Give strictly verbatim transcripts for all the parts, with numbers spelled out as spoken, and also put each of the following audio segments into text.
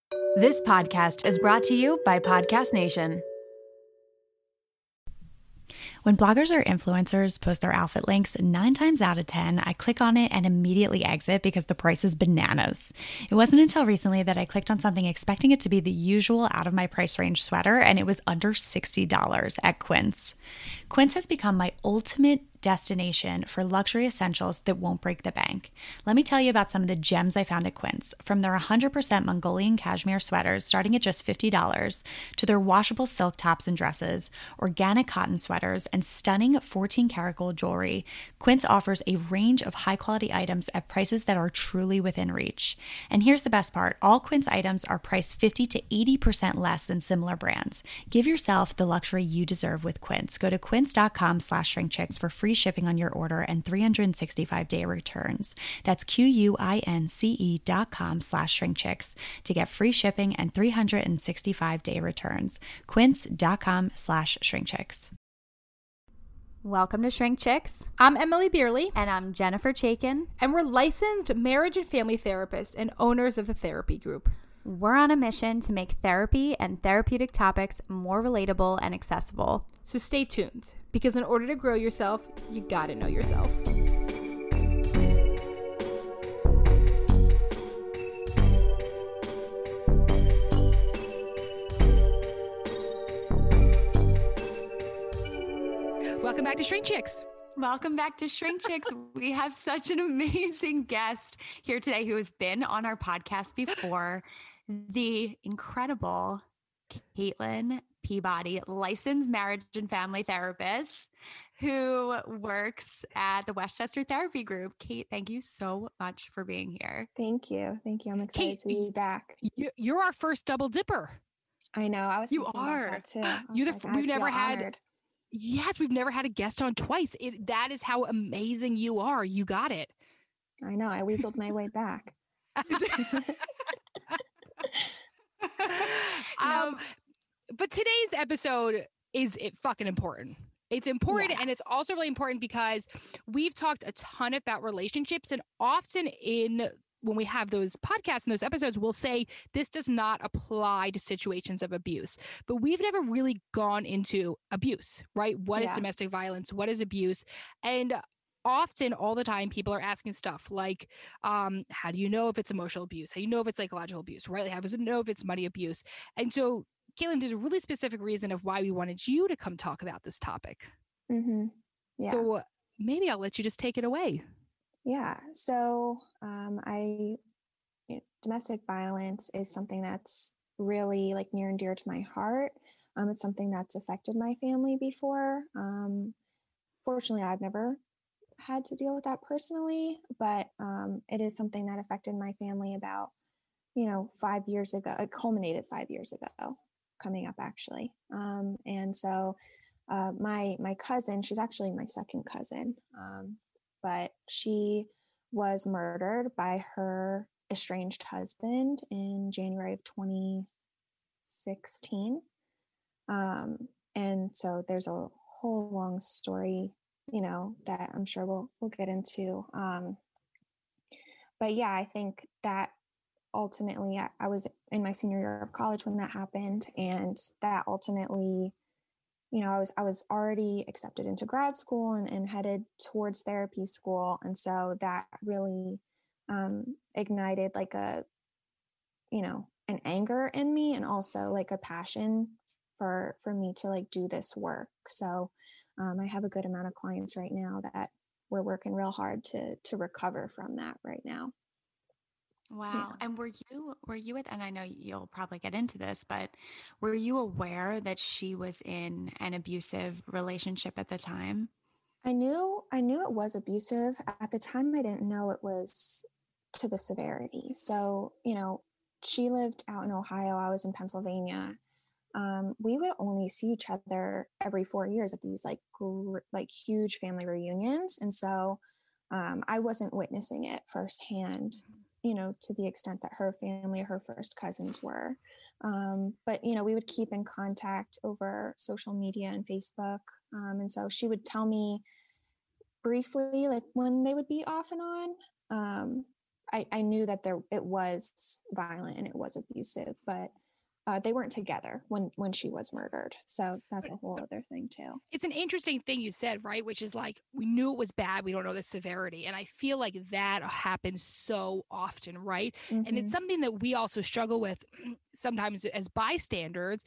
This podcast is brought to you by Podcast Nation. When bloggers or influencers post their outfit links, nine times out of ten, I click on it and immediately exit because the price is bananas. It wasn't until recently that I clicked on something expecting it to be the usual out of my price range sweater, and it was under sixty dollars at Quince. Quince has become my ultimate destination for luxury essentials that won't break the bank. Let me tell you about some of the gems I found at Quince. From their one hundred percent Mongolian cashmere sweaters starting at just fifty dollars to their washable silk tops and dresses, organic cotton sweaters, and stunning fourteen karat gold jewelry, Quince offers a range of high-quality items at prices that are truly within reach. And here's the best part. All Quince items are priced fifty to eighty percent less than similar brands. Give yourself the luxury you deserve with Quince. Go to quince.com slash shrinkchicks for free shipping on your order and three hundred sixty-five day returns. That's Q-U-I-N-C-E dot com slash shrinkchicks to get free shipping and three hundred sixty-five day returns. Quince.com slash shrinkchicks. Welcome to Shrink Chicks. I'm Emily Beerley. And I'm Jennifer Chaikin. And we're licensed marriage and family therapists and owners of the therapy group. We're on a mission to make therapy and therapeutic topics more relatable and accessible. So stay tuned, because in order to grow yourself, you gotta know yourself. Welcome back to Shrink Chicks. Welcome back to Shrink Chicks. We have such an amazing guest here today who has been on our podcast before, the incredible Caitlin Peabody, licensed marriage and family therapist who works at the Westchester Therapy Group. Kate, thank you so much for being here. Thank you. Thank you. I'm excited Kate, to be back. You're our first double dipper. I know. I was You thinking are. about that too. You're the, like, we've never had. Honored. Yes, we've never had a guest on twice. It, that is how amazing you are. You got it. I know. I weaseled my way back. um, but today's episode is it fucking important. It's important. Yes. And it's also really important because we've talked a ton about relationships, and often in when we have those podcasts and those episodes, we'll say this does not apply to situations of abuse, but we've never really gone into abuse, right? What yeah. is domestic violence? What is abuse? And often all the time people are asking stuff like, um, how do you know if it's emotional abuse? How do you know if it's psychological abuse, right? Like, how does it know if it's money abuse? And so, Caitlin, there's a really specific reason of why we wanted you to come talk about this topic. Mm-hmm. Yeah. So maybe I'll let you just take it away. Yeah. So um, I, you know, domestic violence is something that's really like near and dear to my heart. Um, it's something that's affected my family before. Um, fortunately, I've never had to deal with that personally, but um, it is something that affected my family about, you know, five years ago. It culminated five years ago, coming up actually. Um, and so uh, my my cousin, she's actually my second cousin. Um, but she was murdered by her estranged husband in January of twenty sixteen. Um, and so there's a whole long story, you know, that I'm sure we'll, we'll get into. Um, but yeah, I think that ultimately I, I was in my senior year of college when that happened. And that ultimately, you know, I was I was already accepted into grad school and, and headed towards therapy school. And so that really um, ignited like a, you know, an anger in me, and also like a passion for for me to like do this work. So um, I have a good amount of clients right now that we're working real hard to to recover from that right now. Wow. Yeah. And were you, were you with, and I know you'll probably get into this, but were you aware that she was in an abusive relationship at the time? I knew, I knew it was abusive. At the time, I didn't know it was to the severity. So, you know, she lived out in Ohio. I was in Pennsylvania. Um, we would only see each other every four years at these like, gr- like huge family reunions. And so um, I wasn't witnessing it firsthand, you know, to the extent that her family, her first cousins were. Um, but, you know, we would keep in contact over social media and Facebook. Um, and so she would tell me briefly, like when they would be off and on, um, I, I knew that there it was violent and it was abusive, but uh, they weren't together when when she was murdered. So that's a whole other thing too. It's an interesting thing you said, right? Which is like, we knew it was bad. We don't know the severity. And I feel like that happens so often, right? Mm-hmm. And it's something that we also struggle with sometimes as bystanders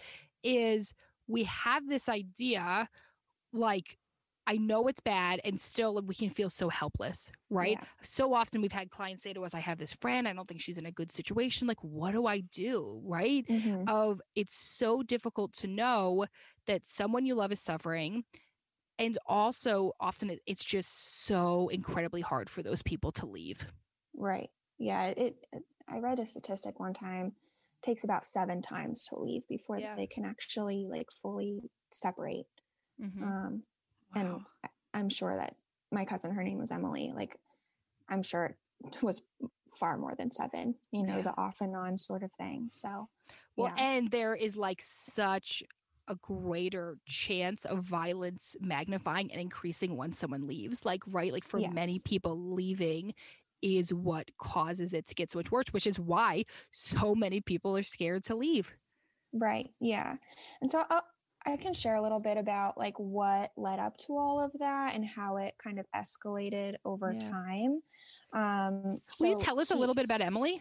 is we have this idea like, I know it's bad and still we can feel so helpless, right? Yeah. So often we've had clients say to us, I have this friend, I don't think she's in a good situation. Like, what do I do? Right? Mm-hmm. Of it's so difficult to know that someone you love is suffering. And also often it, it's just so incredibly hard for those people to leave. Right. Yeah. It, it I read a statistic one time, it takes about seven times to leave before Yeah. they can actually like fully separate. Mm-hmm. Um, Wow. And I'm sure that my cousin, her name was Emily, like, I'm sure it was far more than seven, you know, Yeah. the off and on sort of thing. So, Well, yeah. and there is like such a greater chance of violence magnifying and increasing when someone leaves. Like, right, like for Yes. many people, leaving is what causes it to get so much worse, which is why so many people are scared to leave. Right. Yeah. And so I'll, I can share a little bit about like what led up to all of that and how it kind of escalated over Yeah. time. Um, Will so you tell us a he- little bit about Emily?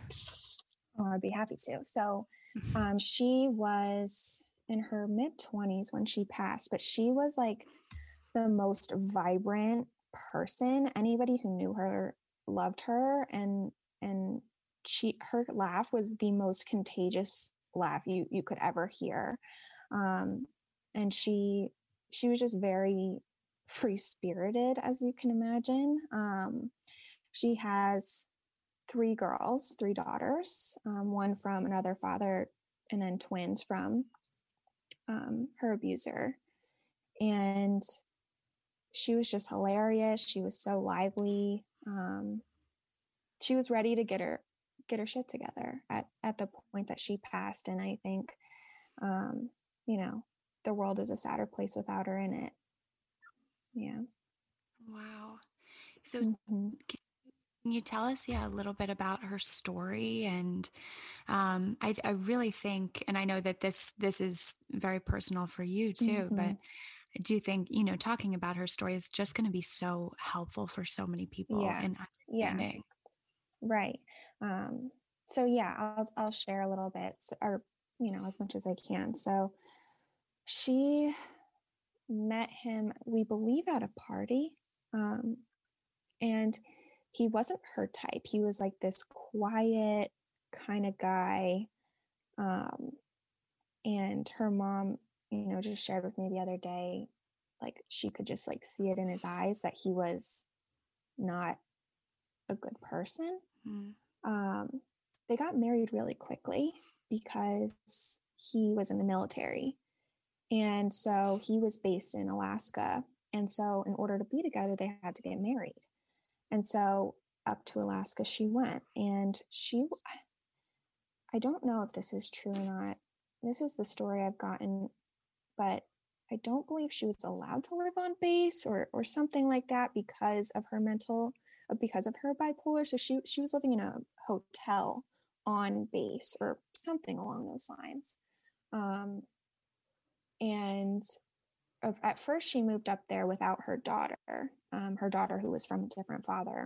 Oh, I'd be happy to. So um, she was in her mid twenties when she passed, but she was like the most vibrant person. Anybody who knew her loved her, and and she her laugh was the most contagious laugh you you could ever hear. Um, and she she was just very free spirited, as you can imagine. Um, she has three girls, three daughters, um, one from another father, and then twins from um, her abuser. And she was just hilarious. She was so lively. Um, she was ready to get her get her shit together at at the point that she passed. And I think, um, you know, the world is a sadder place without her in it. Yeah. Wow. So Mm-hmm. can you tell us, yeah, a little bit about her story? And um, I, I really think, and I know that this this is very personal for you too, Mm-hmm. but I do think, you know, talking about her story is just going to be so helpful for so many people Yeah. in Yeah. understanding. Right. Um, so yeah, I'll I'll share a little bit, or you know, as much as I can. So she met him, we believe, at a party, um, and he wasn't her type. He was like this quiet kind of guy, um, and her mom, you know, just shared with me the other day, like she could just like see it in his eyes that he was not a good person. Mm. Um, they got married really quickly because he was in the military. And so he was based in Alaska. And so in order to be together, they had to get married. And so up to Alaska she went. And she, I don't know if this is true or not. This is the story I've gotten, but I don't believe she was allowed to live on base or or something like that because of her mental, because of her bipolar. So she she was living in a hotel on base or something along those lines. Um, and of, at first she moved up there without her daughter, um, her daughter who was from a different father.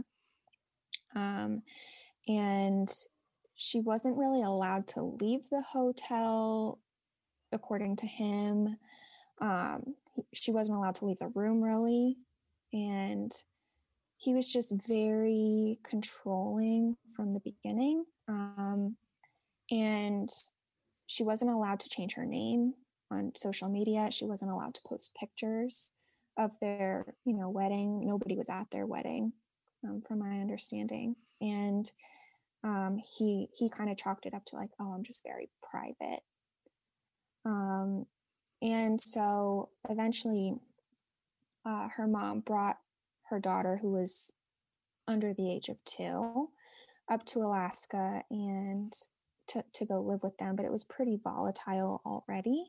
Um, and she wasn't really allowed to leave the hotel, according to him. Um, he, she wasn't allowed to leave the room really. And he was just very controlling from the beginning. Um, and she wasn't allowed to change her name on social media. She wasn't allowed to post pictures of their, you know, wedding. Nobody was at their wedding, um, from my understanding. And um, he he kind of chalked it up to like, oh, I'm just very private. Um, and so eventually, uh, her mom brought her daughter, who was under the age of two, up to Alaska and to, to go live with them, but it was pretty volatile already.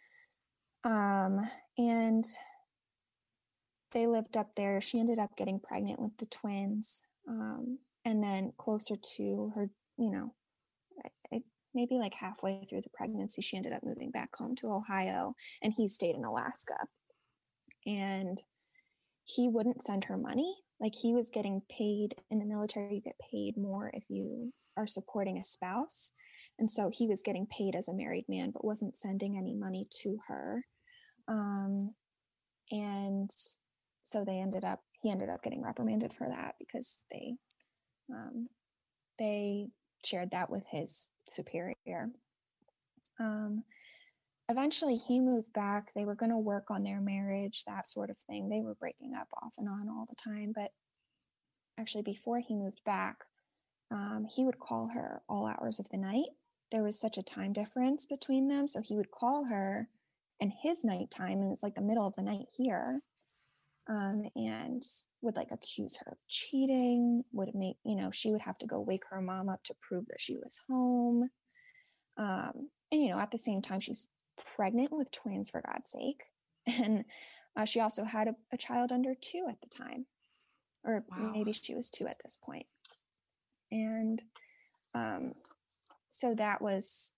Um, and they lived up there. She ended up getting pregnant with the twins. Um, And then closer to her, you know, I, I, maybe like halfway through the pregnancy, she ended up moving back home to Ohio, and he stayed in Alaska. And he wouldn't send her money. Like, he was getting paid in the military. You get paid more if you are supporting a spouse. And so he was getting paid as a married man, but wasn't sending any money to her. Um, and so they ended up, he ended up getting reprimanded for that because they, um, they shared that with his superior. Um, eventually he moved back. They were going to work on their marriage, that sort of thing. They were breaking up off and on all the time. But actually, before he moved back, um, he would call her all hours of the night. There was such a time difference between them. So he would call her in his nighttime, and it's like the middle of the night here, um, and would like accuse her of cheating, would make, you know, she would have to go wake her mom up to prove that she was home. Um, and, you know, at the same time, she's pregnant with twins, for God's sake. And uh, she also had a, a child under two at the time, or wow. maybe she was two at this point. And um, so that was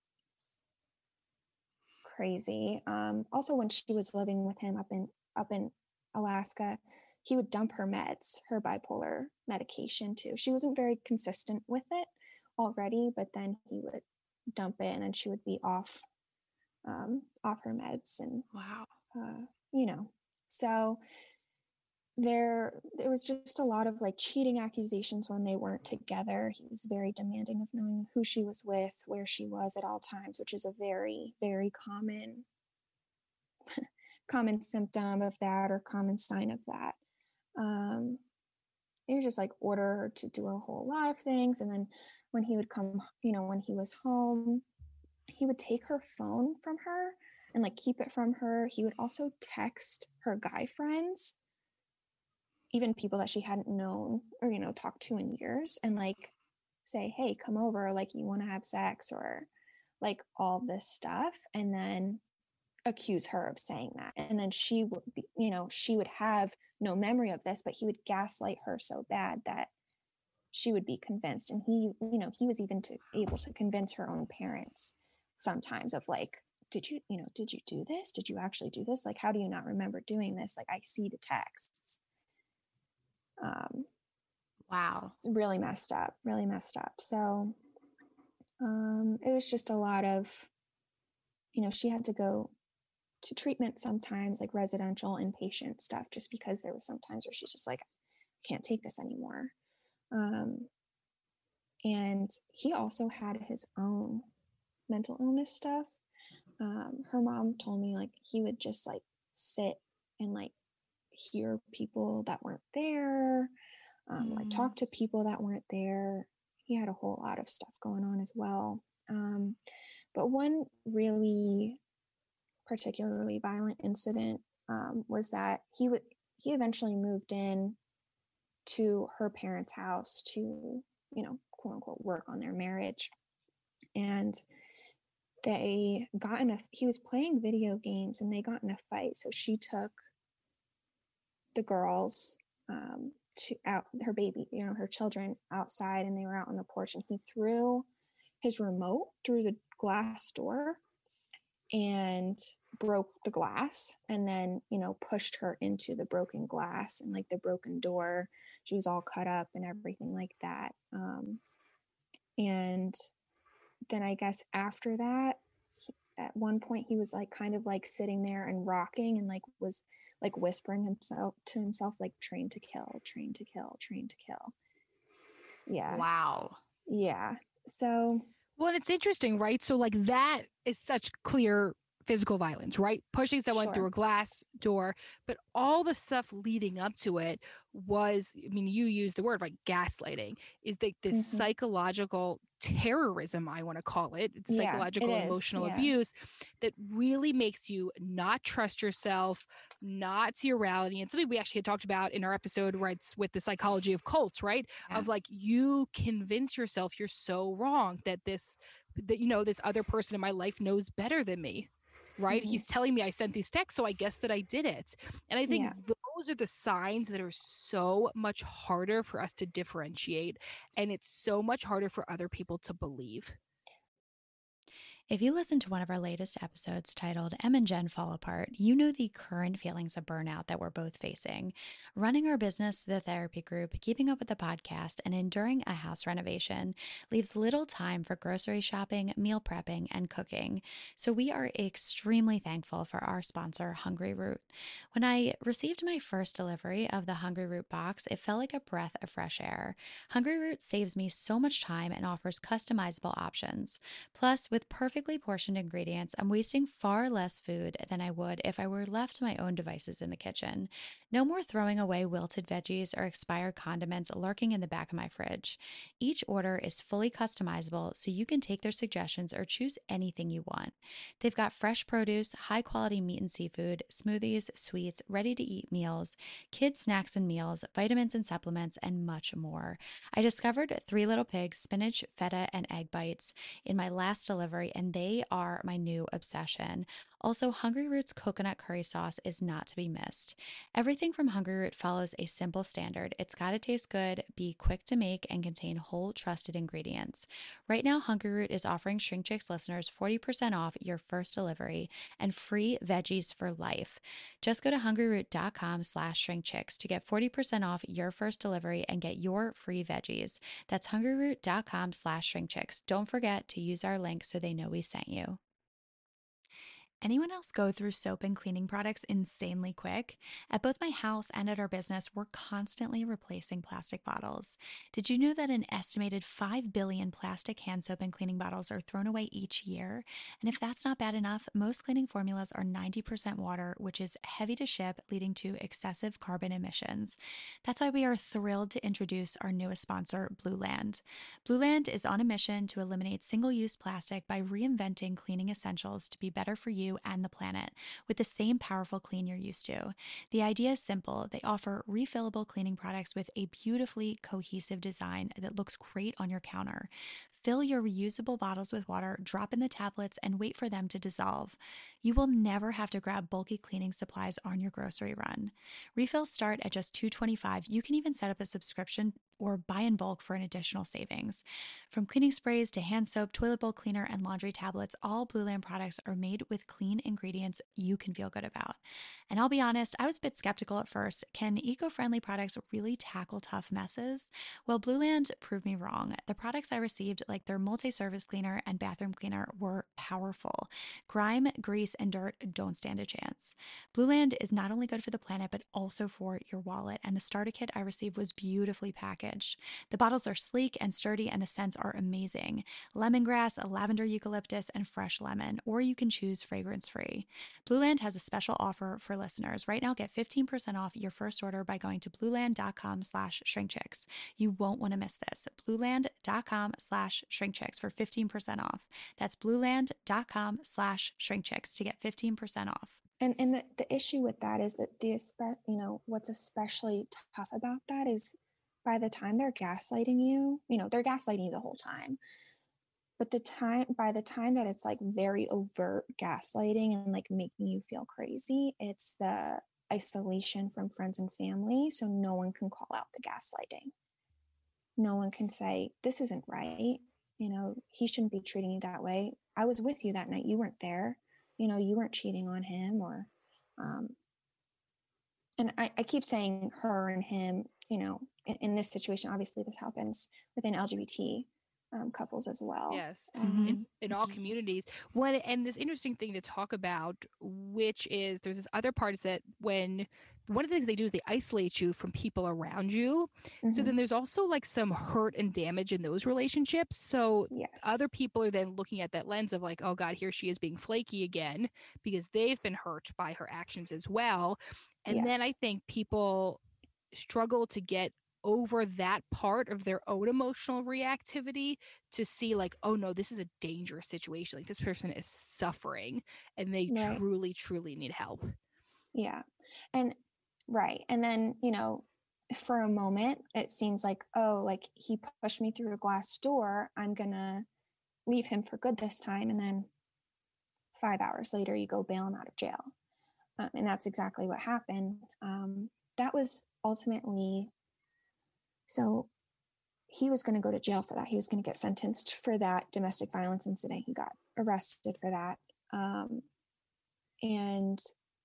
crazy. Um, also, when she was living with him up in up in Alaska, he would dump her meds, her bipolar medication too. She wasn't very consistent with it already, but then he would dump it, and then she would be off um, off her meds. And wow, uh, you know, so there there was just a lot of like cheating accusations when they weren't together. He was very demanding of knowing who she was with, where she was at all times, which is a very, very common common symptom of that, or common sign of that. Um, he would just like order her to do a whole lot of things. And then when he would come, you know, when he was home, he would take her phone from her and like keep it from her. He would also text her guy friends, even people that she hadn't known or, you know, talked to in years, and like say, hey, come over, like you want to have sex, or like all this stuff. And then accuse her of saying that. And then she would be, you know, she would have no memory of this, but he would gaslight her so bad that she would be convinced. And he, you know, he was even to, able to convince her own parents sometimes of like, did you, you know, did you do this? Did you actually do this? Like, how do you not remember doing this? Like, I see the texts. Um, wow. Really messed up, really messed up. So um, it was just a lot of, you know, she had to go to treatment sometimes, like residential inpatient stuff, just because there was some times where she's just like, I can't take this anymore. Um, and he also had his own mental illness stuff. Um, her mom told me like he would just like sit and like hear people that weren't there, um, mm. like talk to people that weren't there. He had a whole lot of stuff going on as well. Um, but one really particularly violent incident um, was that he would he eventually moved in to her parents' house to, you know, quote unquote, work on their marriage. And they got in a, he was playing video games and they got in a fight. So she took the girls um, to out, her baby, you know, her children outside, and they were out on the porch, and he threw his remote through the glass door and broke the glass, and then, you know, pushed her into the broken glass and like the broken door. She was all cut up and everything like that. Um, and then I guess after that, he, at one point he was like kind of like sitting there and rocking and like was like whispering himself to himself, like train to kill, train to kill, train to kill. Yeah. Wow. Yeah. So. Well, it's interesting, right? So like that is such clear physical violence, right? Pushing someone Sure. through a glass door, but all the stuff leading up to it was, I mean, you used the word like gaslighting, is like this Mm-hmm. psychological terrorism, I want to call it. It's Yeah, psychological, it is. emotional Yeah. abuse that really makes you not trust yourself, not see your reality. And something we actually had talked about in our episode where it's with the psychology of cults, right? Yeah. Of like, you convince yourself you're so wrong that this, that, you know, this other person in my life knows better than me. Right. Mm-hmm. He's telling me I sent these texts, so I guess that I did it. And I think Yeah. those are the signs that are so much harder for us to differentiate, and it's so much harder for other people to believe. If you listen to one of our latest episodes titled Em and Jen Fall Apart, you know the current feelings of burnout that we're both facing. Running our business, the therapy group, keeping up with the podcast, and enduring a house renovation leaves little time for grocery shopping, meal prepping, and cooking. So we are extremely thankful for our sponsor, Hungry Root. When I received my first delivery of the Hungry Root box, it felt like a breath of fresh air. Hungry Root saves me so much time and offers customizable options. Plus, with perfect perfectly portioned ingredients, I'm wasting far less food than I would if I were left to my own devices in the kitchen. No more throwing away wilted veggies or expired condiments lurking in the back of my fridge. Each order is fully customizable, so you can take their suggestions or choose anything you want. They've got fresh produce, high quality meat and seafood, smoothies, sweets, ready to eat meals, kids snacks and meals, vitamins and supplements, and much more. I discovered Three Little Pigs, spinach, feta, and egg bites in my last delivery, and they are my new obsession. Also, Hungry Root's coconut curry sauce is not to be missed. Everything from Hungry Root follows a simple standard. It's got to taste good, be quick to make, and contain whole, trusted ingredients. Right now, Hungry Root is offering Shrink Chicks listeners forty percent off your first delivery and free veggies for life. Just go to hungryroot.com slash shrinkchicks to get forty percent off your first delivery and get your free veggies. That's hungryroot.com slash shrinkchicks. Don't forget to use our link so they know we sent you. Anyone else go through soap and cleaning products insanely quick? At both my house and at our business, we're constantly replacing plastic bottles. Did you know that an estimated five billion plastic hand soap and cleaning bottles are thrown away each year? And if that's not bad enough, most cleaning formulas are ninety percent water, which is heavy to ship, leading to excessive carbon emissions. That's why we are thrilled to introduce our newest sponsor, Blueland. Blueland is on a mission to eliminate single-use plastic by reinventing cleaning essentials to be better for you and the planet with the same powerful clean you're used to. The idea is simple. They offer refillable cleaning products with a beautifully cohesive design that looks great on your counter. Fill your reusable bottles with water, drop in the tablets, and wait for them to dissolve. You will never have to grab bulky cleaning supplies on your grocery run. Refills start at just two dollars and twenty-five cents. You can even set up a subscription or buy in bulk for an additional savings. From cleaning sprays to hand soap, toilet bowl cleaner, and laundry tablets, all Blueland products are made with clean ingredients you can feel good about. And I'll be honest, I was a bit skeptical at first. Can eco-friendly products really tackle tough messes? Well, Blueland proved me wrong. The products I received, like their multi-surface cleaner and bathroom cleaner, were powerful. Grime, grease, and dirt don't stand a chance. Blueland is not only good for the planet, but also for your wallet. And the starter kit I received was beautifully packaged. The bottles are sleek and sturdy, and the scents are amazing. Lemongrass, lavender eucalyptus, and fresh lemon, or you can choose fragrance-free. Blueland has a special offer for listeners. Right now, get fifteen percent off your first order by going to blueland.com slash shrinkchicks. You won't want to miss this. Blueland.com slash shrinkchicks for fifteen percent off. That's blueland.com slash shrinkchicks to get fifteen percent off. And and the, the issue with that is that the you know what's especially tough about that is by the time they're gaslighting you, you know, they're gaslighting you the whole time. But the time by the time that it's like very overt gaslighting and like making you feel crazy, it's the isolation from friends and family. So no one can call out the gaslighting. No one can say, this isn't right. You know, he shouldn't be treating you that way. I was with you that night. You weren't there. You know, you weren't cheating on him or, um, and I, I keep saying her and him, you know, in, in this situation, obviously this happens within L G B T um, couples as well. Yes, Um, in, in all communities. One and this interesting thing to talk about, which is there's this other part is that when one of the things they do is they isolate you from people around you. mhm. So then there's also like some hurt and damage in those relationships. So Yes. other people are then looking at that lens of like, oh God, here she is being flaky again because they've been hurt by her actions as well. And then I Yes. think people struggle to get over that part of their own emotional reactivity to see like, oh no, this is a dangerous situation. Like this person is suffering and they Right. truly, truly need help. Yeah. And right. And then, you know, for a moment, it seems like, oh, like he pushed me through a glass door. I'm going to leave him for good this time. And then five hours later, you go bail him out of jail. Um, and that's exactly what happened. Um, that was ultimately, so he was going to go to jail for that. He was going to get sentenced for that domestic violence incident. He got arrested for that. Um, and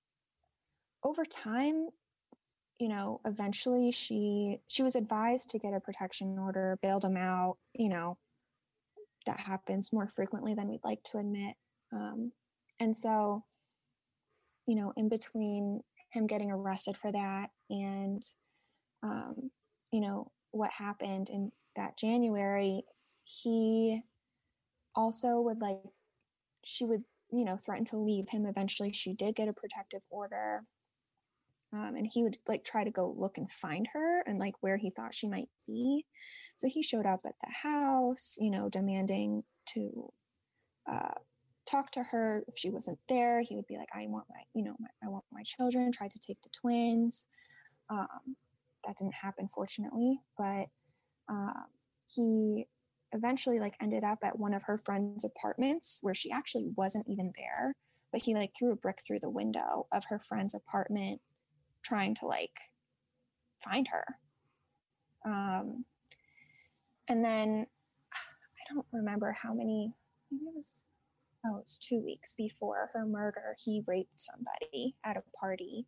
over time, you know, eventually she she was advised to get a protection order, bailed him out. You know, that happens more frequently than we'd like to admit. Um, and so, you know, in between him getting arrested for that and, um, you know, what happened in that January, he also would like, she would, you know, threaten to leave him. Eventually she did get a protective order. Um, and he would like try to go look and find her and like where he thought she might be. So he showed up at the house, you know, demanding to uh, talk to her. If she wasn't there, he would be like, I want my, you know, my, I want my children, tried to take the twins. Um, that didn't happen, fortunately, but uh, he eventually like ended up at one of her friend's apartments where she actually wasn't even there, but he like threw a brick through the window of her friend's apartment trying to like find her. Um, and then I don't remember how many, maybe it was, oh, it was two weeks before her murder, he raped somebody at a party.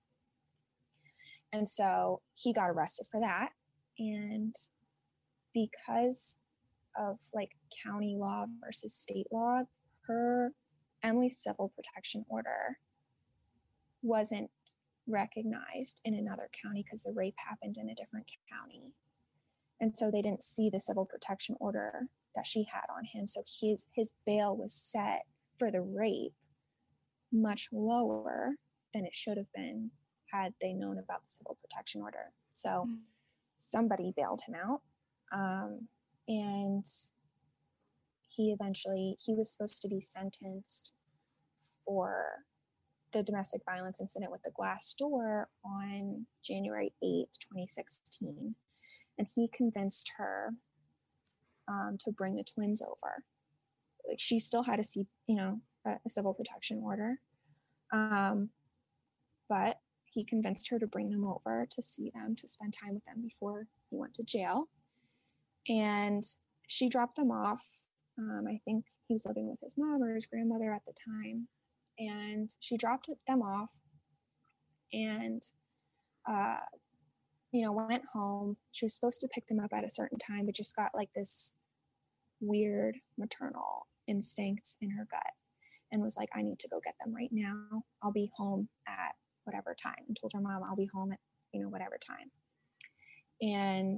And so he got arrested for that. And because of like county law versus state law, her, Emily's civil protection order wasn't recognized in another county because the rape happened in a different county. And so they didn't see the civil protection order that she had on him. So his his bail was set for the rape much lower than it should have been had they known about the civil protection order. So mm. somebody bailed him out. Um, and he eventually, he was supposed to be sentenced for the domestic violence incident with the glass door on January eighth, twenty sixteen. And he convinced her um, to bring the twins over. Like she still had a, C, you know, a, a civil protection order. Um, but he convinced her to bring them over to see them, to spend time with them before he went to jail. And she dropped them off. Um, I think he was living with his mom or his grandmother at the time. And she dropped them off and, uh, you know, went home. She was supposed to pick them up at a certain time, but just got like this weird maternal instinct in her gut and was like, I need to go get them right now. I'll be home at whatever time, and told her mom, I'll be home at, you know, whatever time. And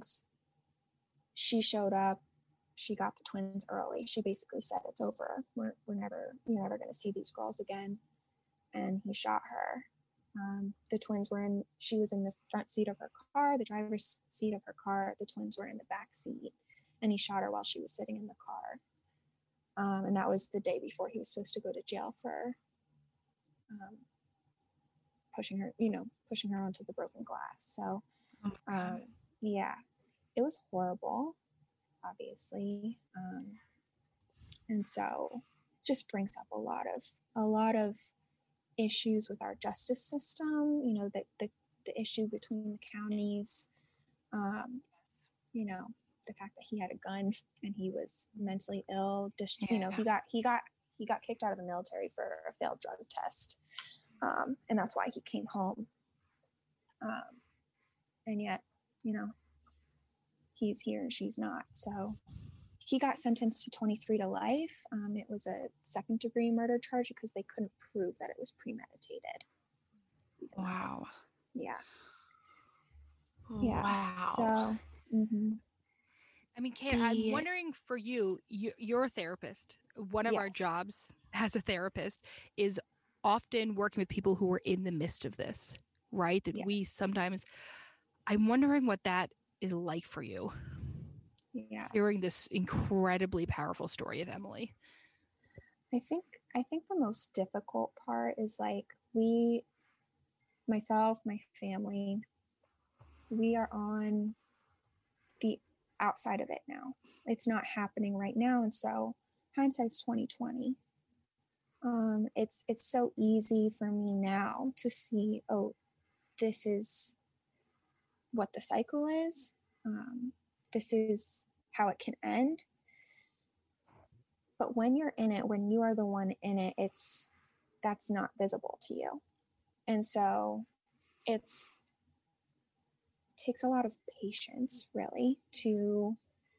she showed up. She got the twins early. She basically said, it's over. We're, we're never, you're never going to see these girls again. And he shot her. Um, the twins were in, she was in the front seat of her car, the driver's seat of her car. The twins were in the back seat. And he shot her while she was sitting in the car. Um, and that was the day before he was supposed to go to jail for um, pushing her, you know, pushing her onto the broken glass. So, um, yeah, it was horrible, obviously. Um, and so just brings up a lot of, a lot of issues with our justice system, you know, the, the, the issue between the counties, um, you know, the fact that he had a gun and he was mentally ill, just, you know, he got, he got, he got kicked out of the military for a failed drug test. Um, and that's why he came home. Um, and yet, you know, he's here and she's not. So he got sentenced to twenty-three to life. Um, it was a second degree murder charge because they couldn't prove that it was premeditated. Wow. Yeah. Yeah. Wow. So, mm-hmm. I mean, Kate, The- I'm wondering for you, you, you're a therapist. One of our Yes. jobs as a therapist is often working with people who are in the midst of this, right? That we Yes. sometimes, I'm wondering what that is like for you, Yeah. hearing this incredibly powerful story of Emily. I think I think the most difficult part is like we, myself, my family, we are on the outside of it now. It's not happening right now, and so hindsight's twenty twenty. Um, it's it's so easy for me now to see, oh, this is what the cycle is. Um, this is how it can end. But when you're in it, when you are the one in it, it's that's not visible to you. And so it's takes a lot of patience, really, to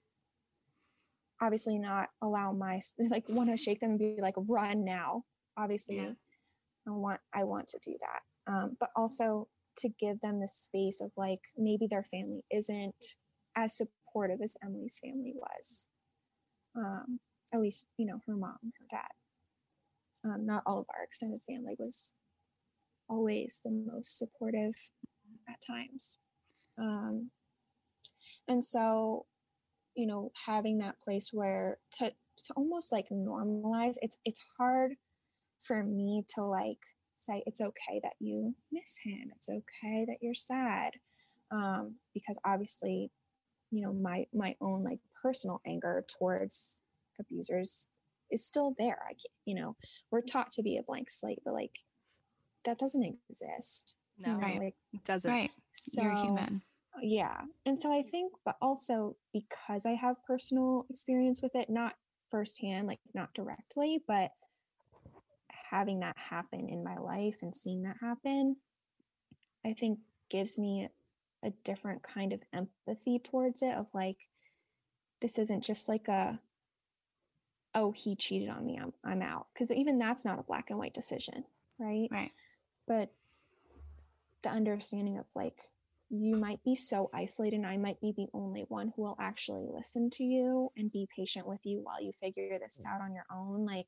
obviously not allow my like want to shake them and be like, run now. Obviously, yeah. I want I want to do that, um, but also to give them the space of like maybe their family isn't as supportive as Emily's family was. Um, at least, you know, her mom, her dad. Um, not all of our extended family was always the most supportive at times. Um, and so, you know, having that place where to, to almost like normalize, it's, it's hard for me to like say, it's okay that you miss him. It's okay that you're sad. Um, because obviously, you know, my, my own like personal anger towards abusers is still there. I can't, you know, we're taught to be a blank slate, but like that doesn't exist. No, you know, right. Like, it doesn't. Right. So, you're human. Yeah. And so I think, but also because I have personal experience with it, not firsthand, like not directly, but having that happen in my life and seeing that happen, I think gives me a different kind of empathy towards it of like, this isn't just like a, oh, he cheated on me, I'm, I'm out. Because even that's not a black and white decision, right? Right. But the understanding of like, you might be so isolated and I might be the only one who will actually listen to you and be patient with you while you figure this out on your own. Like,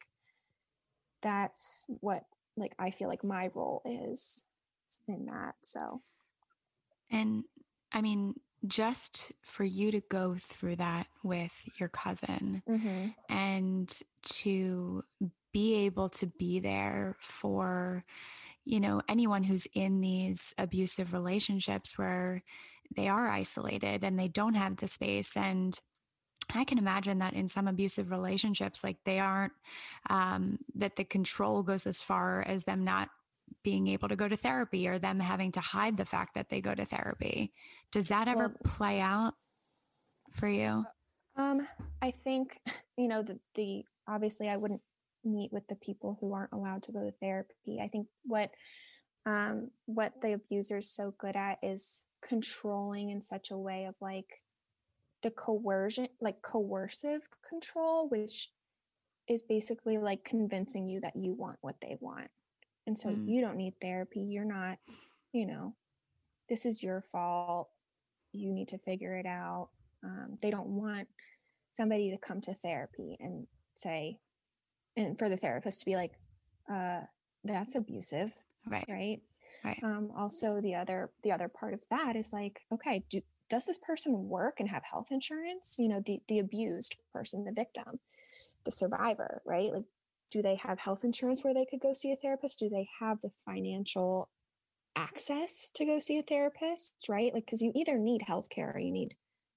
that's what, like, I feel like my role is in that. So. And I mean, just for you to go through that with your cousin Mm-hmm. and to be able to be there for, you know, anyone who's in these abusive relationships where they are isolated and they don't have the space. And I can imagine that in some abusive relationships, like they aren't, um, that the control goes as far as them not being able to go to therapy or them having to hide the fact that they go to therapy. Does that ever Well, play out for you? Um, I think, you know, the, the, obviously I wouldn't meet with the people who aren't allowed to go to therapy. I think what, um, what the abuser's so good at is controlling in such a way of like the coercion, like coercive control, which is basically like convincing you that you want what they want. And so Mm. you don't need therapy. You're not, you know, this is your fault. You need to figure it out. Um, they don't want somebody to come to therapy and say, and for the therapist to be like, uh, that's abusive. Right. Right. Right. Um, also the other, the other part of that is like, okay, do, does this person work and have health insurance? You know, the, the abused person, the victim, the survivor, right? Like, do they have health insurance where they could go see a therapist? Do they have the financial access to go see a therapist, right? Like, because you either need healthcare or you need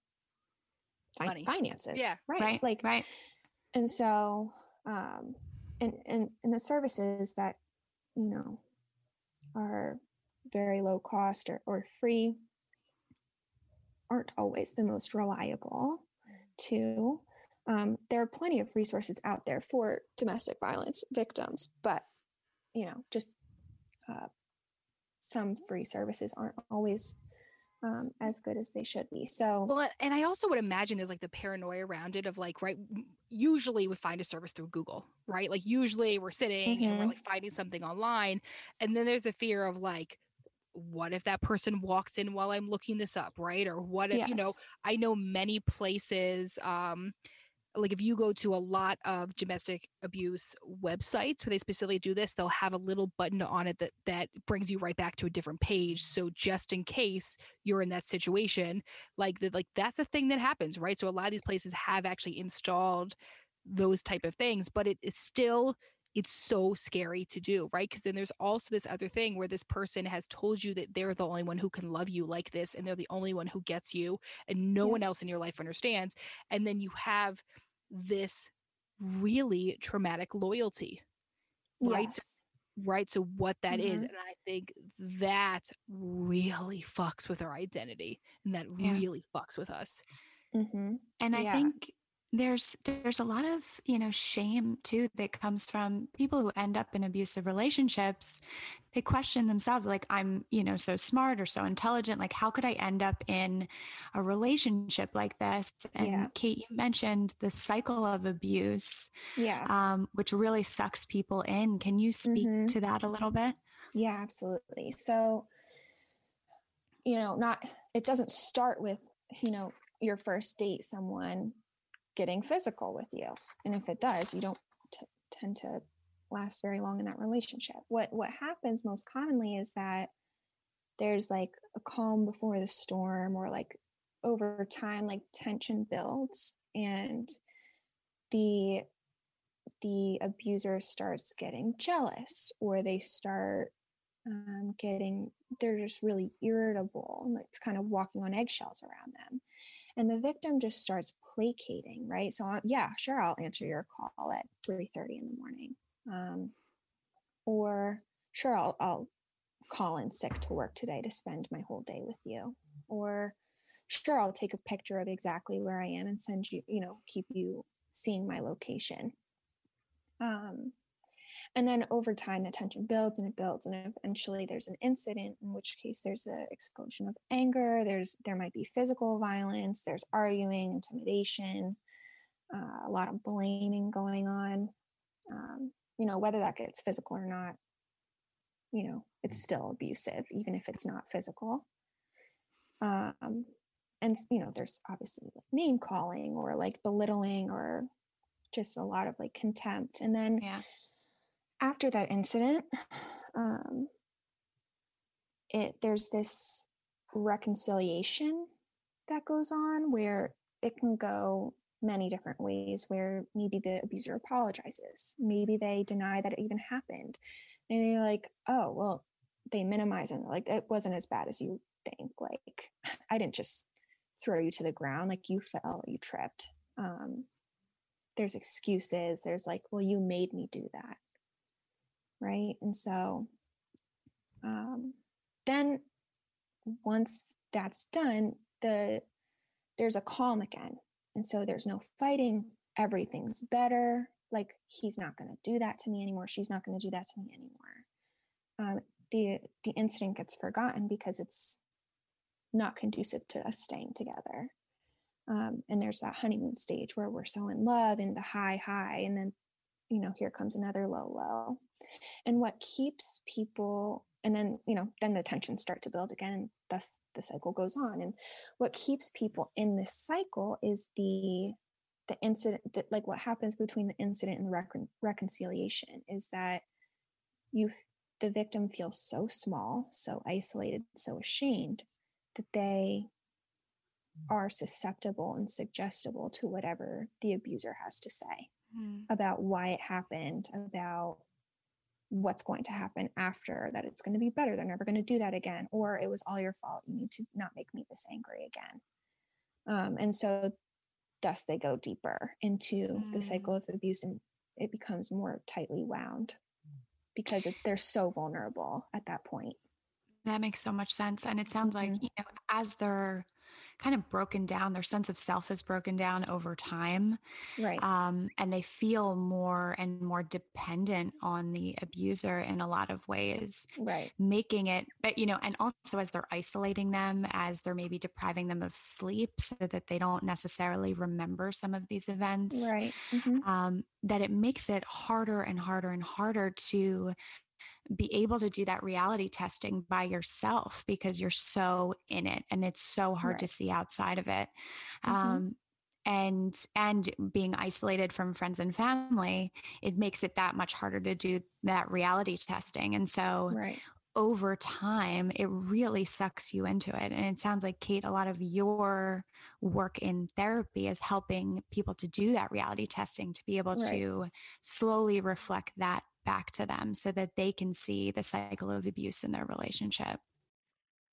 fi- Money. finances. Yeah. Right. Right. Like, right. and so, um, and, and, and the services that, you know, are very low cost or, or free aren't always the most reliable too. Um, there are plenty of resources out there for domestic violence victims, but, you know, just uh, some free services aren't always um, as good as they should be. So, well, and I also would imagine there's like the paranoia around it of like, right, usually we find a service through Google, right? Like usually we're sitting mm-hmm. and we're like finding something online. And then there's the fear of like, what if that person walks in while I'm looking this up, right? Or what if, yes. you know, I know many places, um, like if you go to a lot of domestic abuse websites where they specifically do this, they'll have a little button on it that, that brings you right back to a different page. So just in case you're in that situation, like that, like that's a thing that happens, right? So a lot of these places have actually installed those type of things, but it, it's still, it's so scary to do, right? Because then there's also this other thing where this person has told you that they're the only one who can love you like this, and they're the only one who gets you, and no yeah. one else in your life understands. And then you have this really traumatic loyalty, right? Yes. So, right. So what that mm-hmm. is, and I think that really fucks with our identity, and that Yeah. really fucks with us. Mm-hmm. And I Yeah. think there's there's a lot of, you know, shame too that comes from people who end up in abusive relationships. They question themselves, like, I'm, you know, so smart or so intelligent. Like, how could I end up in a relationship like this? And Yeah. Kate, you mentioned the cycle of abuse, Yeah. um, which really sucks people in. Can you speak Mhm. to that a little bit? Yeah, absolutely. So, you know, not, it doesn't start with, you know, your first date, someone getting physical with you. And if it does, you don't t- tend to last very long in that relationship. What, what happens most commonly is that there's like a calm before the storm, or like over time, like tension builds, and the, the abuser starts getting jealous, or they start um, getting, they're just really irritable, and it's kind of walking on eggshells around them. And the victim just starts placating, right? So uh, yeah, sure, I'll answer your call at three thirty in the morning. Um, or sure, I'll, I'll call in sick to work today to spend my whole day with you. Or sure, I'll take a picture of exactly where I am and send you, you know, keep you seeing my location. Um, And then over time, the tension builds and it builds, and eventually there's an incident, in which case there's an explosion of anger. There's there might be physical violence. There's arguing, intimidation, uh, a lot of blaming going on. Um, you know, whether that gets physical or not, you know, it's still abusive, even if it's not physical. Um, and you know, there's obviously like name calling, or like belittling, or just a lot of like contempt. And then Yeah. after that incident, um, it there's this reconciliation that goes on, where it can go many different ways, where maybe the abuser apologizes, maybe they deny that it even happened, and they're like, oh, well, they minimize it, like, it wasn't as bad as you think, like, I didn't just throw you to the ground, like, you fell, you tripped. Um, there's excuses, there's like, well, you made me do that. Right. And so um, then once that's done, the there's a calm again. And so there's no fighting. Everything's better. Like, he's not going to do that to me anymore. She's not going to do that to me anymore. Um, the the incident gets forgotten because it's not conducive to us staying together. Um, and there's that honeymoon stage where we're so in love, and the high high, and then, you know, here comes another low low. And what keeps people, and then, you know, then the tensions start to build again, and thus the cycle goes on. And what keeps people in this cycle is the the incident, that, like, what happens between the incident and the recon- reconciliation is that you, the victim feels so small, so isolated, so ashamed, that they are susceptible and suggestible to whatever the abuser has to say Mm. about why it happened, about what's going to happen after, that it's going to be better, they're never going to do that again, or it was all your fault, you need to not make me this angry again. Um, and so thus they go deeper into Mm. the cycle of abuse, and it becomes more tightly wound because it, they're so vulnerable at that point. That makes so much sense. And it sounds like, Mhm. you know, as they're kind of broken down, their sense of self is broken down over time. Right. Um, and they feel more and more dependent on the abuser in a lot of ways, Right. making it, but, you know, and also as they're isolating them, as they're maybe depriving them of sleep so that they don't necessarily remember some of these events, Right. Mhm. um, that it makes it harder and harder and harder to be able to do that reality testing by yourself, because you're so in it and it's so hard to Right. see outside of it. Mhm. Um, and and being isolated from friends and family, it makes it that much harder to do that reality testing. And so Right. over time, it really sucks you into it. And it sounds like, Kate, a lot of your work in therapy is helping people to do that reality testing, to be able Right. to slowly reflect that back to them so that they can see the cycle of abuse in their relationship.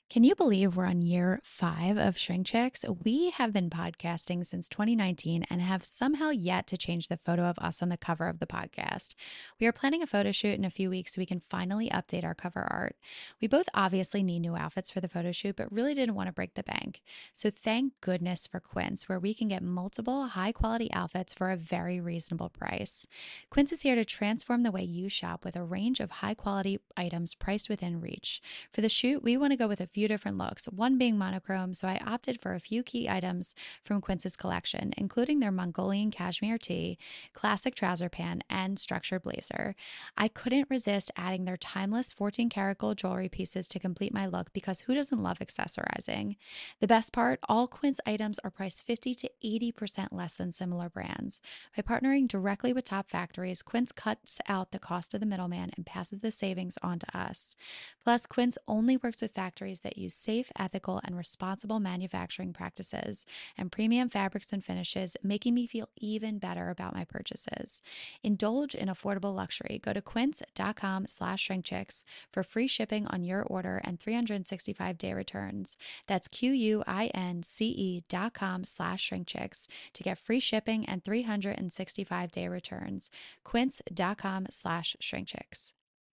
Can you believe we're on year five of Shrink Chicks? We have been podcasting since twenty nineteen and have somehow yet to change the photo of us on the cover of the podcast. We are planning a photo shoot in a few weeks so we can finally update our cover art. We both obviously need new outfits for the photo shoot, but really didn't want to break the bank. So thank goodness for Quince, where we can get multiple high-quality outfits for a very reasonable price. Quince is here to transform the way you shop with a range of high-quality items priced within reach. For the shoot, we want to go with a few different looks, one being monochrome, so I opted for a few key items from Quince's collection, including their Mongolian cashmere tee, classic trouser pant, and structured blazer. I couldn't resist adding their timeless fourteen karat gold jewelry pieces to complete my look because who doesn't love accessorizing? The best part, all Quince items are priced fifty to eighty percent less than similar brands. By partnering directly with top factories, Quince cuts out the cost of the middleman and passes the savings on to us. Plus, Quince only works with factories that use safe, ethical, and responsible manufacturing practices and premium fabrics and finishes, making me feel even better about my purchases. Indulge in affordable luxury. Go to quince.com slash shrinkchicks for free shipping on your order and three hundred sixty-five day returns. That's Q-U-I-N-C-E dot com slash shrinkchicks to get free shipping and three hundred sixty-five day returns. Quince.com slash shrinkchicks.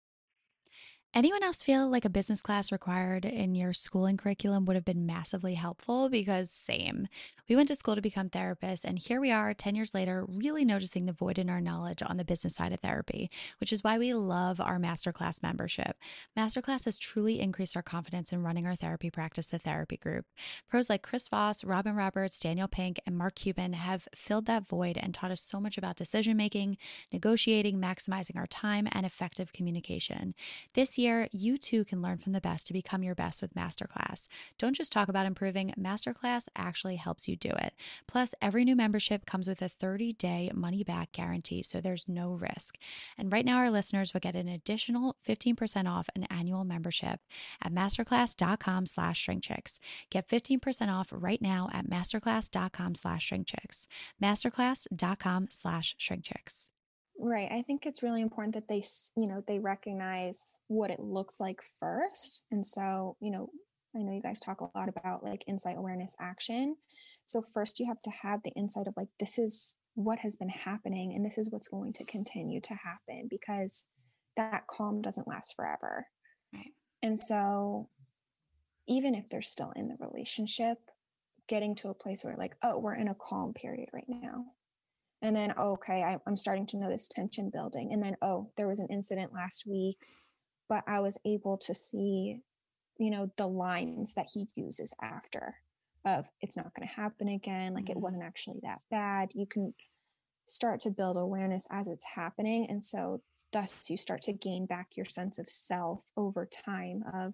Anyone else feel like a business class required in your schooling curriculum would have been massively helpful? Because same. We went to school to become therapists, and here we are ten years later, really noticing the void in our knowledge on the business side of therapy, which is why we love our Masterclass membership. Masterclass has truly increased our confidence in running our therapy practice, the Therapy Group. Pros like Chris Voss, Robin Roberts, Daniel Pink, and Mark Cuban have filled that void and taught us so much about decision-making, negotiating, maximizing our time, and effective communication. This year, you too can learn from the best to become your best with Masterclass. Don't just talk about improving. Masterclass actually helps you do it. Plus, every new membership comes with a thirty day money-back guarantee, so there's no risk. And right now, our listeners will get an additional fifteen percent off an annual membership at masterclass.com slash shrinkchicks. Get fifteen percent off right now at masterclass.com slash shrinkchicks. Masterclass.com slash shrinkchicks. Right. I think it's really important that they, you know, they recognize what it looks like first. And so, you know, I know you guys talk a lot about like insight, awareness, action. So first you have to have the insight of like, this is what has been happening and this is what's going to continue to happen, because that calm doesn't last forever. Right. And so even if they're still in the relationship, getting to a place where like, oh, we're in a calm period right now. And then, oh, okay, I, I'm starting to notice tension building. And then, oh, there was an incident last week, but I was able to see, you know, the lines that he uses after of it's not going to happen again. Like it wasn't actually that bad. You can start to build awareness as it's happening. And so thus you start to gain back your sense of self over time of,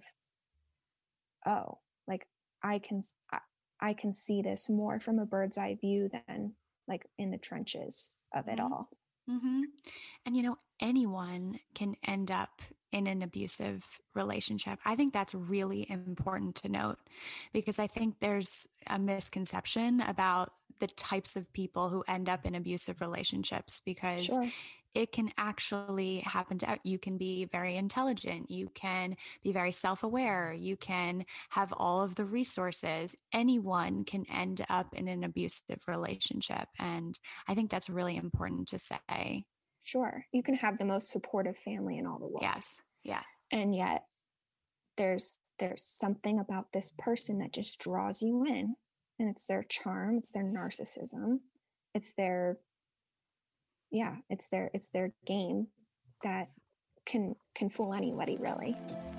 oh, like I can, I, I can see this more from a bird's eye view than like in the trenches of it all. Mm-hmm. And, you know, anyone can end up in an abusive relationship. I think that's really important to note, because I think there's a misconception about the types of people who end up in abusive relationships, because Sure. it can actually happen to you. Can be very intelligent. You can be very self-aware. You can have all of the resources. Anyone can end up in an abusive relationship. And I think that's really important to say. Sure. You can have the most supportive family in all the world. Yes. Yeah. And yet there's there's something about this person that just draws you in. And it's their charm, it's their narcissism, it's their yeah, it's their it's their game that can can fool anybody, really.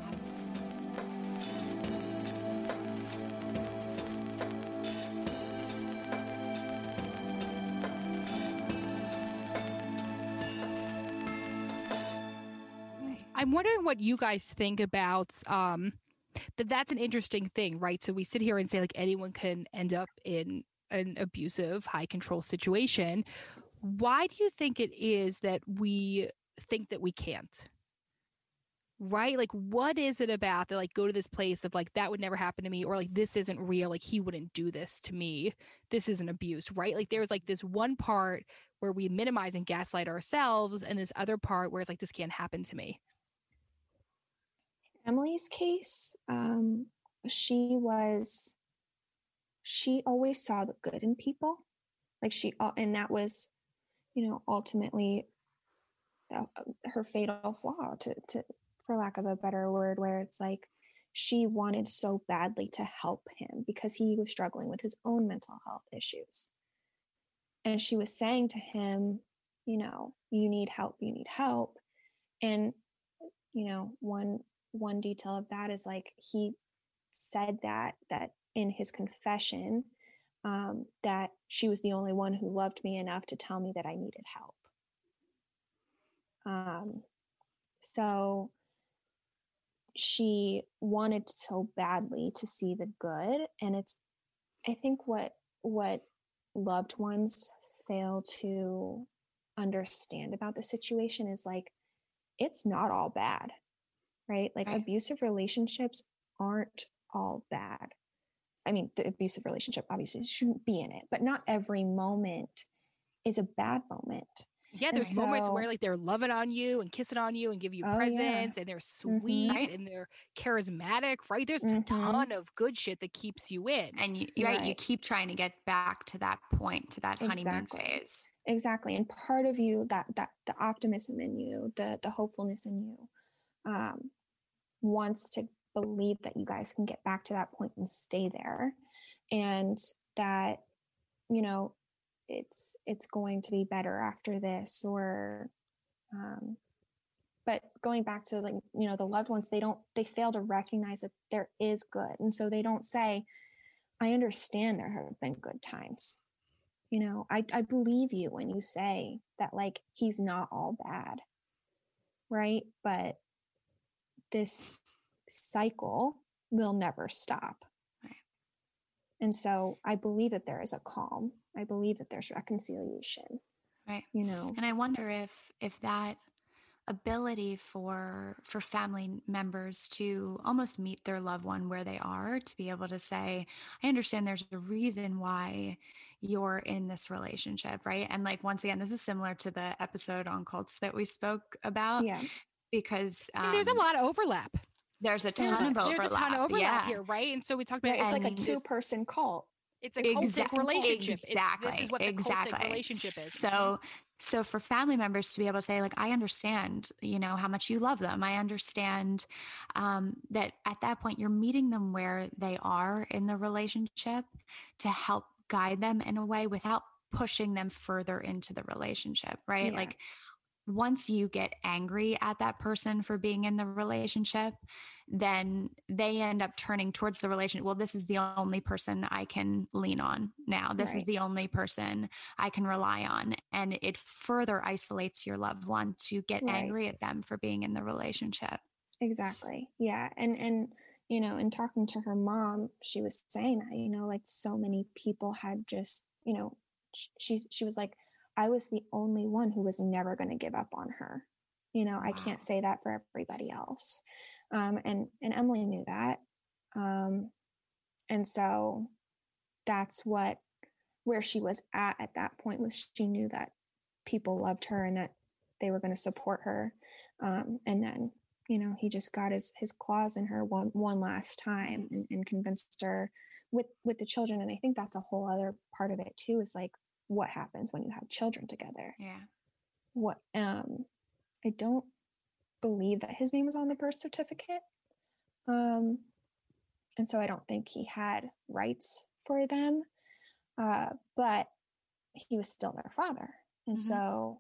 I'm wondering what you guys think about um, that. That's an interesting thing, right? So we sit here and say like anyone can end up in an abusive, high control situation. Why do you think it is that we think that we can't? Right? Like, what is it about that, like, go to this place of like, that would never happen to me, or like, this isn't real, like, he wouldn't do this to me, this isn't abuse, right? Like, there's like this one part where we minimize and gaslight ourselves, and this other part where it's like, this can't happen to me. Emily's case, um, she was, she always saw the good in people. Like she, and that was, you know, ultimately uh, her fatal flaw, to, to, for lack of a better word, where it's like she wanted so badly to help him because he was struggling with his own mental health issues. And she was saying to him, you know, you need help, you need help. And, you know, one, one detail of that is like, he said that, that in his confession, um, that she was the only one who loved me enough to tell me that I needed help. Um, so she wanted so badly to see the good. And it's, I think what, what loved ones fail to understand about the situation is like, it's not all bad, right? Like right. Abusive relationships aren't all bad. I mean, the abusive relationship obviously shouldn't be in it, but not every moment is a bad moment. Yeah, there's so, moments where like they're loving on you and kissing on you and give you oh, presents yeah. and they're sweet mm-hmm. and they're charismatic, right? There's mm-hmm. a ton of good shit that keeps you in. And you, right, right, you keep trying to get back to that point, to that honeymoon exactly. phase. Exactly. And part of you, that that the optimism in you, the the hopefulness in you, um, wants to believe that you guys can get back to that point and stay there. And that, you know, it's it's going to be better after this, or um but going back to, like, you know, the loved ones, they don't they fail to recognize that there is good. And so they don't say, I understand there have been good times. You know, I, I believe you when you say that, like, he's not all bad, right? But this cycle will never stop. Right. And so I believe that there is a calm. I believe that there's reconciliation. Right. You know, and I wonder if if that ability for for family members to almost meet their loved one where they are, to be able to say, I understand there's a reason why you're in this relationship, right? And like, once again, this is similar to the episode on cults that we spoke about. Yeah. Because um, there's a lot of overlap. There's a so ton of overlap. There's a ton of overlap yeah. here, right? And so we talked about yeah, it's like a this, two-person cult. It's a cultic Exa- relationship. Exactly. It's, this is what the exactly. cultic relationship is. So, so for family members to be able to say, like, I understand, you know, how much you love them. I understand um, that at that point you're meeting them where they are in the relationship to help guide them in a way without pushing them further into the relationship, right? Yeah. Like, once you get angry at that person for being in the relationship, then they end up turning towards the relationship. Well, this is the only person I can lean on now. This right. is the only person I can rely on. And it further isolates your loved one to get right. angry at them for being in the relationship. Exactly. Yeah. And, and, you know, in talking to her mom, she was saying that, you know, like, so many people had just, you know, she, she was like, I was the only one who was never going to give up on her. You know, wow. I can't say that for everybody else. Um, and, and Emily knew that. Um, and so that's what, where she was at at that point, was she knew that people loved her and that they were going to support her. Um, and then, you know, he just got his, his claws in her one, one last time and, and convinced her with, with the children. And I think that's a whole other part of it too, is like, what happens when you have children together? Yeah. What, um, I don't believe that his name was on the birth certificate. Um, and so I don't think he had rights for them. Uh, but he was still their father. And mm-hmm. so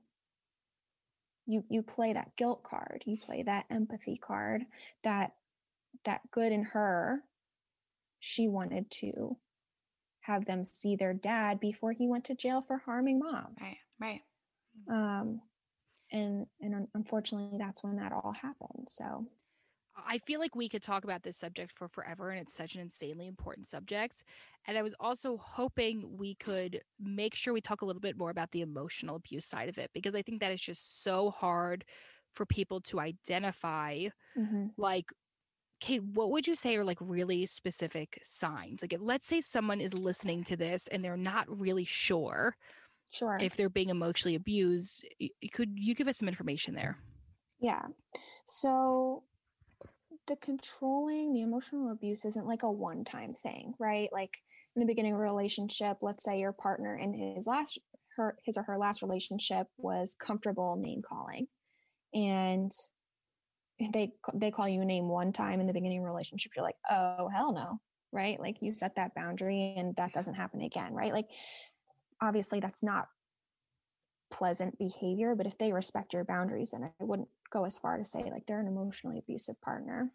you, you play that guilt card, you play that empathy card, that, that good in her, she wanted to have them see their dad before he went to jail for harming mom. Right. Right. Um, and, and unfortunately that's when that all happened. So I feel like we could talk about this subject for forever, and it's such an insanely important subject. And I was also hoping we could make sure we talk a little bit more about the emotional abuse side of it, because I think that is just so hard for people to identify. Mm-hmm. Like, Kate, what would you say are like really specific signs? Like, if, let's say someone is listening to this and they're not really sure Sure. if they're being emotionally abused. Could you give us some information there? Yeah. So the controlling, the emotional abuse isn't like a one-time thing, right? Like in the beginning of a relationship, let's say your partner in his last, her, his or her last relationship was comfortable name calling, and they, they call you a name one time in the beginning of a relationship. You're like, oh, hell no. Right? Like you set that boundary and that doesn't happen again. Right? Like obviously that's not pleasant behavior, but if they respect your boundaries, then I wouldn't go as far to say like they're an emotionally abusive partner.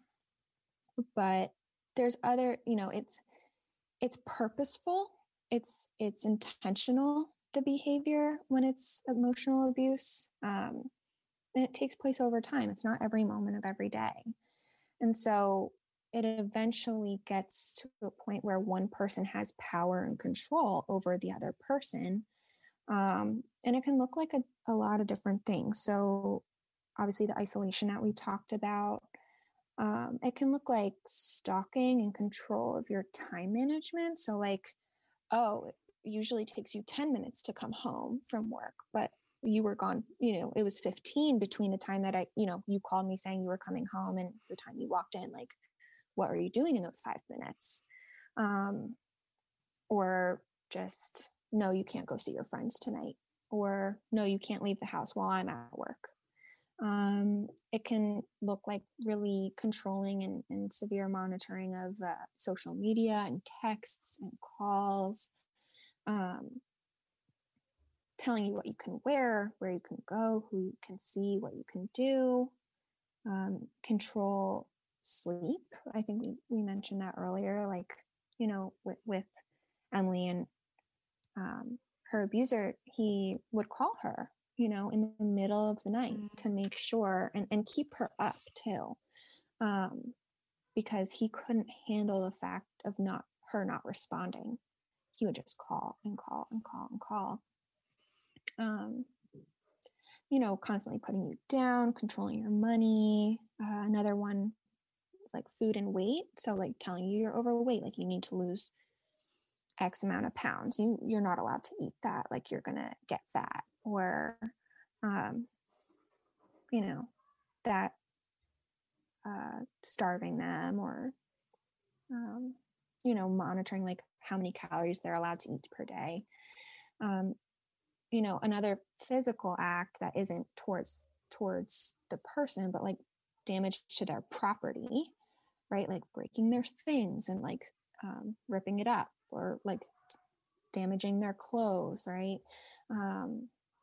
But there's other, you know, it's it's purposeful, it's it's intentional, the behavior when it's emotional abuse, um, and it takes place over time. It's not every moment of every day, and so it eventually gets to a point where one person has power and control over the other person. Um, and it can look like a, a lot of different things. So obviously the isolation that we talked about, um, it can look like stalking and control of your time management. So like, oh, it usually takes you ten minutes to come home from work, but you were gone, you know, it was fifteen between the time that I, you know, you called me saying you were coming home and the time you walked in. Like, what were you doing in those five minutes? Um, or just, no, you can't go see your friends tonight, or no, you can't leave the house while I'm at work. Um, it can look like really controlling and, and severe monitoring of uh, social media and texts and calls, um, telling you what you can wear, where you can go, who you can see, what you can do, um, control sleep. I think we, we mentioned that earlier, like, you know, with, with Emily and um, her abuser, he would call her, you know, in the middle of the night mm. to make sure and, and keep her up too, um, because he couldn't handle the fact of not her not responding. He would just call and call and call and call. Um, you know, constantly putting you down, controlling your money. Uh, another one is like food and weight. So like telling you you're overweight, like you need to lose X amount of pounds. You, you're not allowed to eat that. Like you're going to get fat, or, um, you know, that, uh, starving them, or, um, you know, monitoring like how many calories they're allowed to eat per day. Um, you know, another physical act that isn't towards, towards the person, but like damage to their property, right? Like breaking their things and like, um, ripping it up, or like damaging their clothes, right? Um,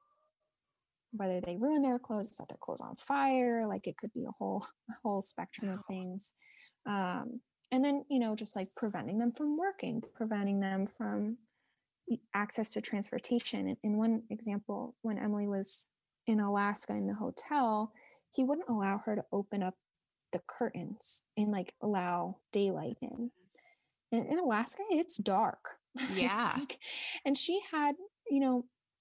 whether they ruin their clothes, set their clothes on fire, like it could be a whole, a whole spectrum of things. Um, and then, you know, just like preventing them from working, preventing them from access to transportation. In, in one example, when Emily was in Alaska in the hotel, he wouldn't allow her to open up the curtains and like allow daylight in. And in Alaska, it's dark. Yeah. Like, and she had, you know,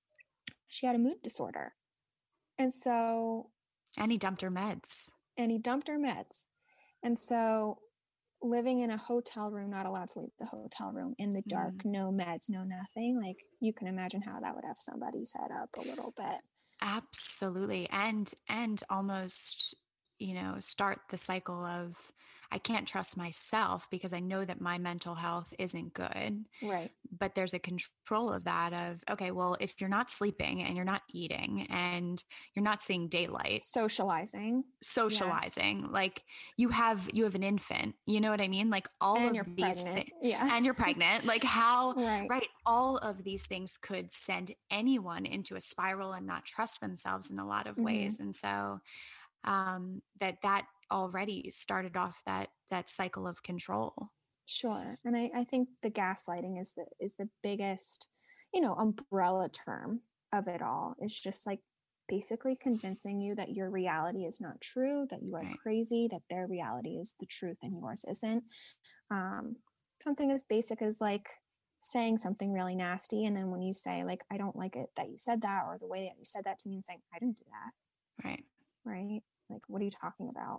she had a mood disorder. And so. And he dumped her meds. And he dumped her meds. And so living in a hotel room, not allowed to leave the hotel room, in the dark, mm. no meds, no nothing. Like you can imagine how that would have somebody's head up a little bit. Absolutely. And, and almost, you know, start the cycle of, I can't trust myself because I know that my mental health isn't good. Right. But there's a control of that of, okay, well, if you're not sleeping and you're not eating and you're not seeing daylight, socializing, socializing, yeah. like you have, you have an infant, you know what I mean? Like all and of you're these things, yeah. and you're pregnant, like how, right. right. All of these things could send anyone into a spiral and not trust themselves in a lot of mm-hmm. ways. And so um, that, that already started off that, that cycle of control. Sure. And I, I think the gaslighting is the, is the biggest, you know, umbrella term of it all. It's just like basically convincing you that your reality is not true, that you are right. crazy, that their reality is the truth and yours isn't. Um, something as basic as like saying something really nasty. And then when you say like, I don't like it that you said that, or the way that you said that to me, and saying, I didn't do that. Right. Right. Like, what are you talking about?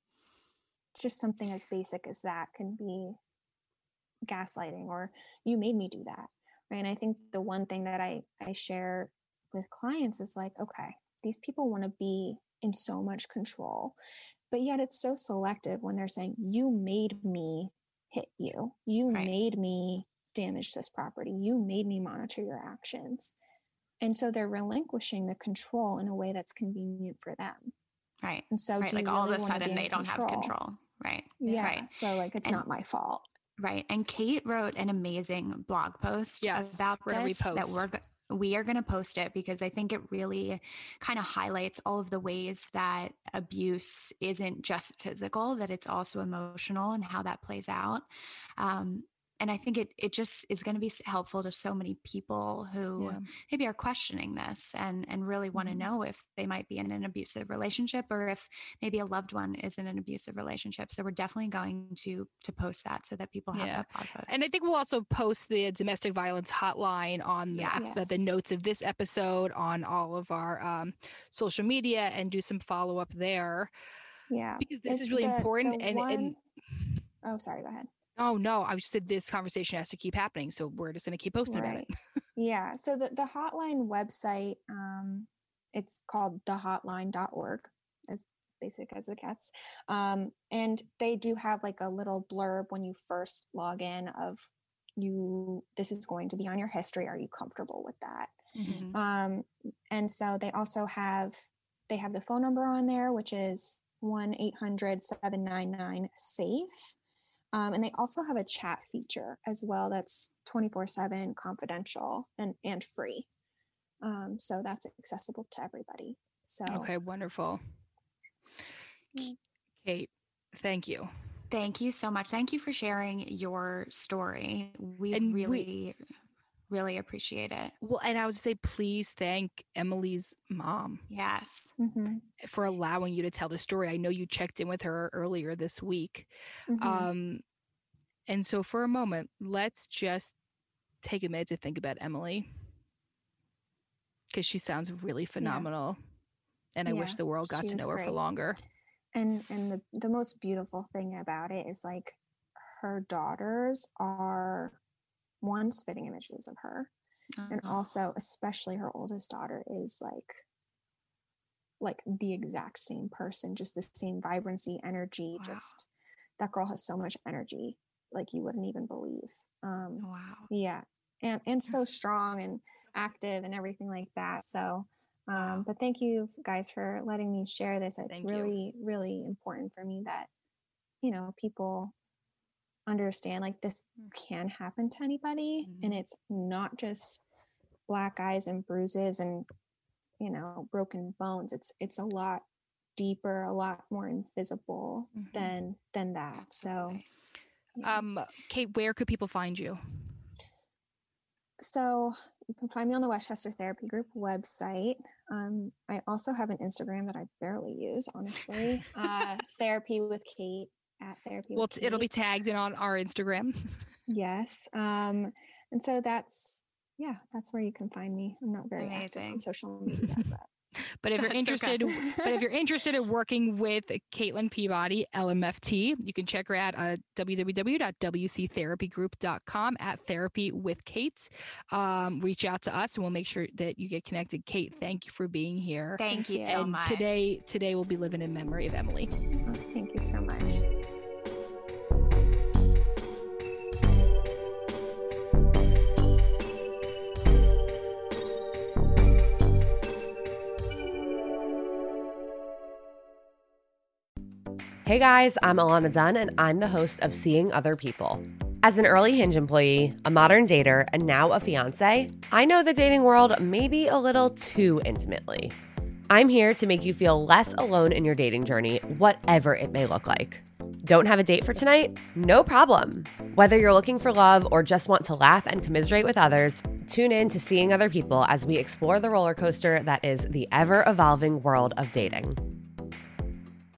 Just something as basic as that can be gaslighting, or you made me do that. Right. And I think the one thing that I, I share with clients is like, okay, these people want to be in so much control. But yet it's so selective when they're saying, you made me hit you. You Right. made me damage this property. You made me monitor your actions. And so they're relinquishing the control in a way that's convenient for them. Right. And so Right. do Like you all really of a wanna be sudden in they don't have control. Right. Yeah. Right. So like, it's And- not my fault. Right. And Kate wrote an amazing blog post Yes, about we're gonna this that repost. we're go- we are going to post it because I think it really kind of highlights all of the ways that abuse isn't just physical, that it's also emotional and how that plays out. Um, and I think it it just is going to be helpful to so many people who Yeah. maybe are questioning this and and really want to Mhm. know if they might be in an abusive relationship or if maybe a loved one is in an abusive relationship. So we're definitely going to to post that so that people have Yeah. that blog post. And I think we'll also post the domestic violence hotline on the, Yes. the, the notes of this episode on all of our um, social media and do some follow up there Yeah. because this It's is really the- important. the And, and one- Oh, sorry, go ahead. oh no, I just said this conversation has to keep happening. So we're just going to keep posting about Right. it. Yeah. So the, the hotline website, um, it's called the hotline dot org, as basic as it gets. Um, and they do have like a little blurb when you first log in of you, this is going to be on your history. Are you comfortable with that? Mhm. Um, and so they also have, they have the phone number on there, which is one eight hundred seven nine nine SAFE. Um, and they also have a chat feature as well that's twenty-four seven confidential and, and free. Um, so that's accessible to everybody. So Okay, wonderful. Mm. Kate, thank you. Thank you so much. Thank you for sharing your story. We And we- really, really appreciate it. Well, and I would say, please thank Emily's mom Yes. mhm, for allowing you to tell the story. I know you checked in with her earlier this week. mhm. Um, and so for a moment, let's just take a minute to think about Emily because she sounds really phenomenal. And I wish Yeah, the world got she to was know her for great. longer. And and the, the most beautiful thing about it is like her daughters are one spitting images of her. And Oh, also especially her oldest daughter is like like the exact same person, just the same vibrancy, energy. Wow. Just that girl has so much energy like you wouldn't even believe. Um wow. yeah, and and so strong and active and everything like that. So um Wow. but thank you guys for letting me share this. It's Thank you. really really important for me that you know people understand like this can happen to anybody, and Mhm. it's not just black eyes and bruises and you know broken bones. It's it's a lot deeper, a lot more invisible Mhm. than than that. So Absolutely. yeah. Um, Kate, where could people find you? So you can find me on the Westchester Therapy Group website. Um, I also have an Instagram that I barely use, honestly. Uh, therapy with Kate at therapy. Well, with it's- it'll be Kate. tagged in on our Instagram. Yes. Um, and so that's yeah, that's where you can find me. I'm not very active Amazing. on social media, but But if you're That's okay. interested, but if you're interested in working with Caitlin Peabody, L M F T, you can check her out at w w w dot w c therapy group dot com at Therapy with Kate. Um, reach out to us and we'll make sure that you get connected. Kate, thank you for being here. Thank, Thank you you. so and much. today, today we'll be living in memory of Emily. oh, thank you so much. Hey guys, I'm Alana Dunn, and I'm the host of Seeing Other People. As an early Hinge employee, a modern dater, and now a fiance, I know the dating world maybe a little too intimately. I'm here to make you feel less alone in your dating journey, whatever it may look like. Don't have a date for tonight? No problem. Whether you're looking for love or just want to laugh and commiserate with others, tune in to Seeing Other People as we explore the roller coaster that is the ever-evolving world of dating.